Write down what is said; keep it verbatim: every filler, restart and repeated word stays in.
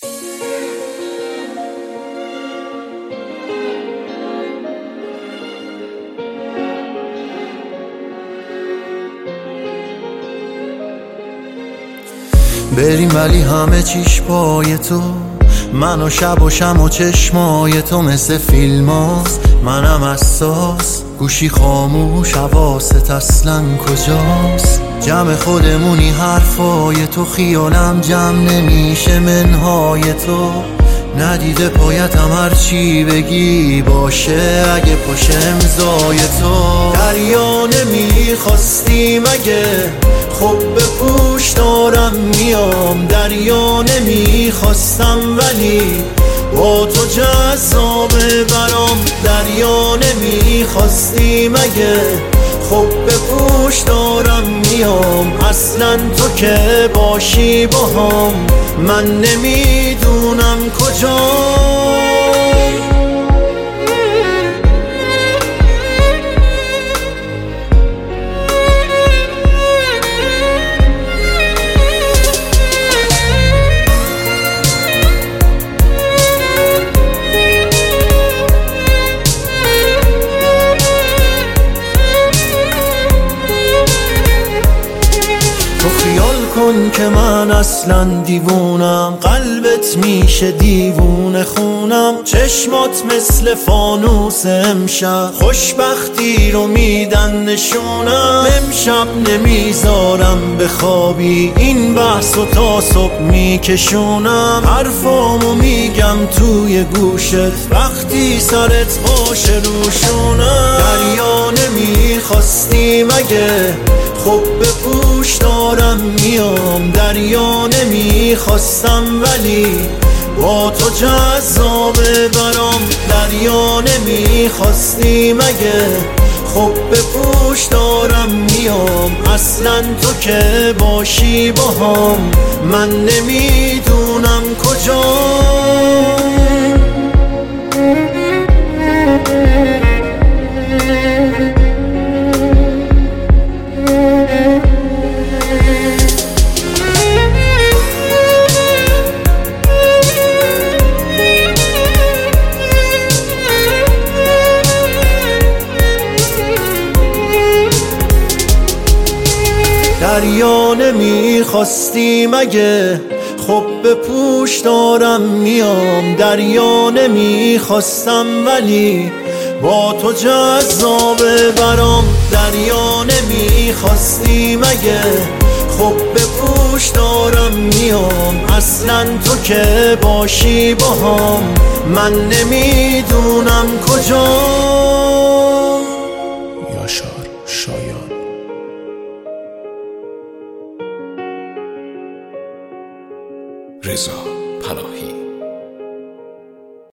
بریم ولی همه چیش پای تو، من و شب و شم و چشمای تو مثل فیلم هاست. منم حساس، گوشی خاموش، حواست اصلا کجاست؟ جمع خودمونی حرفای تو، خیالم جمع نمیشه منهای تو. ندیده پایتم هرچی بگی باشه اگه پاش امضای تو. دریا نمیخواستی مگه؟ خب به پوش دارم میام. دریا نمیخواستم ولی با تو جذابه برام. دریا نمیخواستی مگه؟ خب به پوش دارم میام. اصلا تو که باشی با هم من نمیدونم کجام. کن که من اصلا دیوونم، قلبت میشه دیوونه خونم. چشمات مثل فانوس امشب، خوشبختی رو میدن نشونم. امشب نمیذارم بخوابی، این بحث و تا صبح میکشونم. حرفامو میگم توی گوشت وقتی سرت باشه روشونم. دریا نمیخواستی مگه؟ خب به پوش دارم میام. دریا نمیخواستم ولی با تو جذابه برام. دریا نمیخواستی مگه؟ خب به پوش دارم میام. اصلا تو که باشی با هم من نمیدونم کجام. دریا نمیخواستی مگه؟ خب به پوش دارم میام. دریا نمیخواستم ولی با تو جذابه برام. دریا نمیخواستی مگه؟ خب به پوش دارم میام. اصلا تو که باشی با هم من نمیدونم کجام. یاشار شایان رضا پناهی